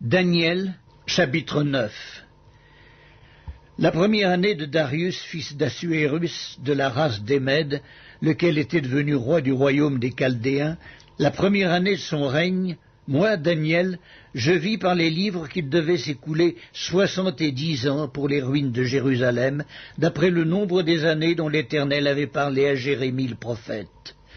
Daniel, chapitre 9. La première année de Darius, fils d'Assuérus, de la race des Mèdes, lequel était devenu roi du royaume des Chaldéens, la première année de son règne, moi, Daniel, je vis par les livres qu'il devait s'écouler 70 ans pour les ruines de Jérusalem, d'après le nombre des années dont l'Éternel avait parlé à Jérémie le prophète.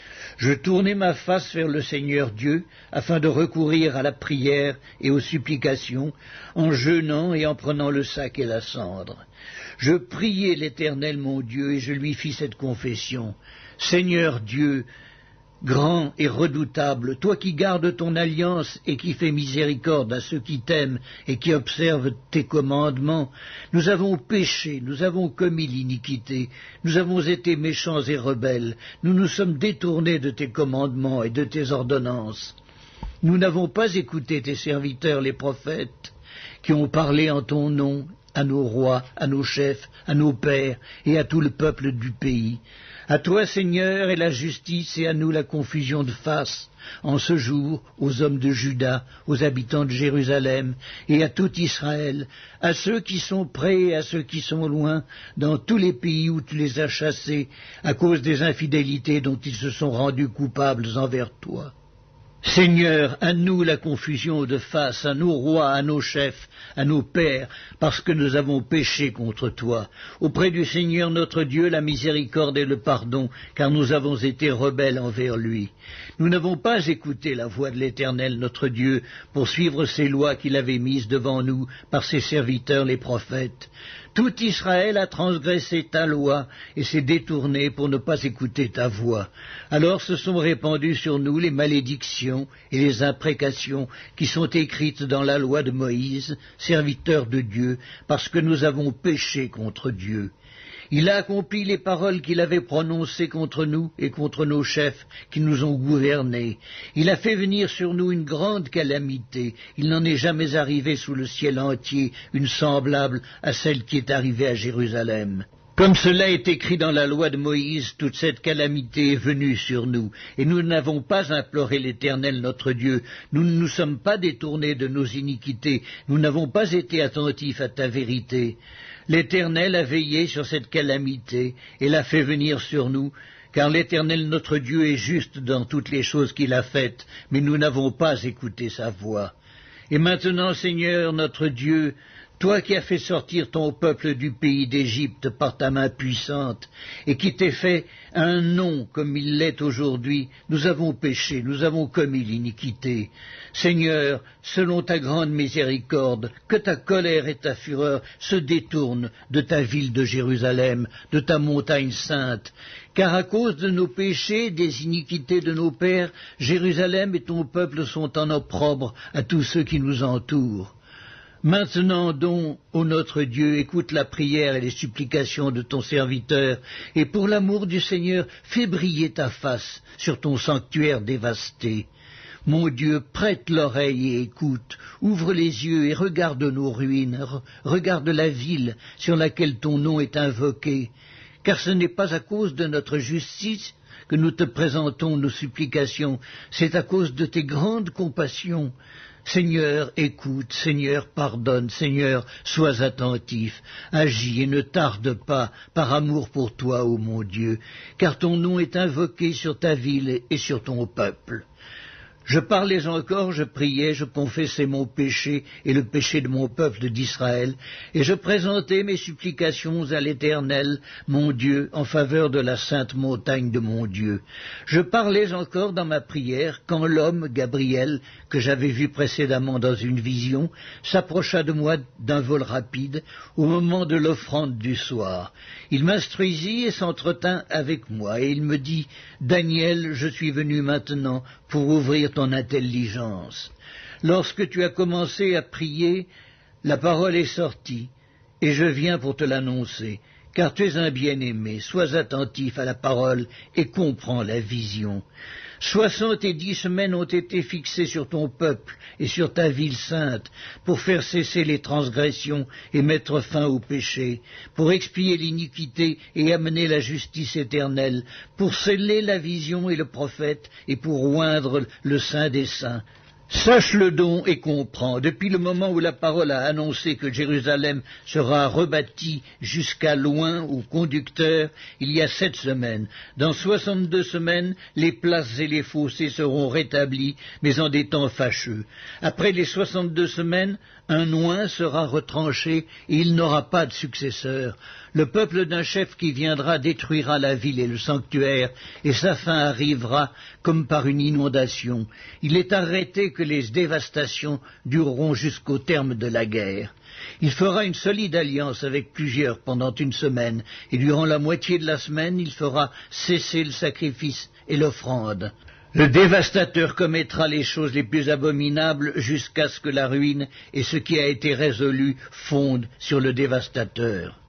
Je tournai ma face vers le Seigneur Dieu, afin de recourir à la prière et aux supplications, en jeûnant et en prenant le sac et la cendre. Je priai l'Éternel mon Dieu, et je lui fis cette confession. Seigneur Dieu, grand et redoutable, toi qui gardes ton alliance et qui fais miséricorde à ceux qui t'aiment et qui observent tes commandements, nous avons péché, nous avons commis l'iniquité, nous avons été méchants et rebelles, nous nous sommes détournés de tes commandements et de tes ordonnances. Nous n'avons pas écouté tes serviteurs les prophètes, qui ont parlé en ton nom à nos rois, à nos chefs, à nos pères et à tout le peuple du pays. À toi, Seigneur, est la justice et à nous la confusion de face, en ce jour, aux hommes de Juda, aux habitants de Jérusalem, et à tout Israël, à ceux qui sont près et à ceux qui sont loin, dans tous les pays où tu les as chassés, à cause des infidélités dont ils se sont rendus coupables envers toi. Seigneur, à nous la confusion de face, à nos rois, à nos chefs, à nos pères, parce que nous avons péché contre toi. Auprès du Seigneur notre Dieu, la miséricorde et le pardon, car nous avons été rebelles envers lui. Nous n'avons pas écouté la voix de l'Éternel notre Dieu pour suivre ses lois qu'il avait mises devant nous par ses serviteurs les prophètes. Tout Israël a transgressé ta loi et s'est détourné pour ne pas écouter ta voix. Alors se sont répandues sur nous les malédictions et les imprécations qui sont écrites dans la loi de Moïse, serviteur de Dieu, parce que nous avons péché contre Dieu. Il a accompli les paroles qu'il avait prononcées contre nous et contre nos chefs qui nous ont gouvernés. Il a fait venir sur nous une grande calamité. Il n'en est jamais arrivé sous le ciel entier une semblable à celle qui est arrivée à Jérusalem. Comme cela est écrit dans la loi de Moïse, toute cette calamité est venue sur nous, et nous n'avons pas imploré l'Éternel notre Dieu, nous ne nous sommes pas détournés de nos iniquités, nous n'avons pas été attentifs à ta vérité. L'Éternel a veillé sur cette calamité et l'a fait venir sur nous, car l'Éternel notre Dieu est juste dans toutes les choses qu'il a faites, mais nous n'avons pas écouté sa voix. Et maintenant, Seigneur notre Dieu, toi qui as fait sortir ton peuple du pays d'Égypte par ta main puissante, et qui t'es fait un nom comme il l'est aujourd'hui, nous avons péché, nous avons commis l'iniquité. Seigneur, selon ta grande miséricorde, que ta colère et ta fureur se détournent de ta ville de Jérusalem, de ta montagne sainte, car à cause de nos péchés, des iniquités de nos pères, Jérusalem et ton peuple sont en opprobre à tous ceux qui nous entourent. Maintenant donc, ô notre Dieu, écoute la prière et les supplications de ton serviteur, et pour l'amour du Seigneur, fais briller ta face sur ton sanctuaire dévasté. Mon Dieu, prête l'oreille et écoute, ouvre les yeux et regarde nos ruines, regarde la ville sur laquelle ton nom est invoqué, car ce n'est pas à cause de notre justice que nous te présentons nos supplications, c'est à cause de tes grandes compassions. Seigneur, écoute, Seigneur, pardonne, Seigneur, sois attentif, agis et ne tarde pas, par amour pour toi, ô mon Dieu, car ton nom est invoqué sur ta ville et sur ton peuple. Je parlais encore, je priais, je confessais mon péché et le péché de mon peuple d'Israël, et je présentais mes supplications à l'Éternel, mon Dieu, en faveur de la sainte montagne de mon Dieu. Je parlais encore dans ma prière, quand l'homme, Gabriel, que j'avais vu précédemment dans une vision, s'approcha de moi d'un vol rapide, au moment de l'offrande du soir. Il m'instruisit et s'entretint avec moi, et il me dit, « Daniel, je suis venu maintenant pour ouvrir ton intelligence. Lorsque tu as commencé à prier, la parole est sortie, et je viens pour te l'annoncer, car tu es un bien-aimé, sois attentif à la parole et comprends la vision. 70 semaines ont été fixées sur ton peuple et sur ta ville sainte, pour faire cesser les transgressions et mettre fin au péché, pour expier l'iniquité et amener la justice éternelle, pour sceller la vision et le prophète, et pour oindre le Saint des saints. Sache-le donc et comprends, depuis le moment où la parole a annoncé que Jérusalem sera rebâtie jusqu'à loin au conducteur, il y a 7 semaines. Dans 62 semaines, les places et les fossés seront rétablis, mais en des temps fâcheux. Après les 62 semaines, un oint sera retranché et il n'aura pas de successeur. Le peuple d'un chef qui viendra détruira la ville et le sanctuaire, et sa fin arrivera comme par une inondation. Il est arrêté que les dévastations dureront jusqu'au terme de la guerre. Il fera une solide alliance avec plusieurs pendant 1 semaine, et durant la moitié de la semaine, il fera cesser le sacrifice et l'offrande. Le dévastateur commettra les choses les plus abominables jusqu'à ce que la ruine et ce qui a été résolu fondent sur le dévastateur.